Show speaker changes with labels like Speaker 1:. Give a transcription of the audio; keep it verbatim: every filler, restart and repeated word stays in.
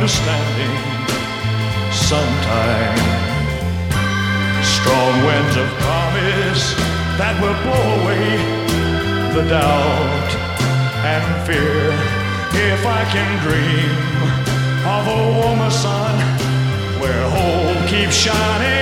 Speaker 1: understanding sometime. Strong winds of promise that will blow away the doubt and fear. If I can dream of a warmer sun where hope keeps shining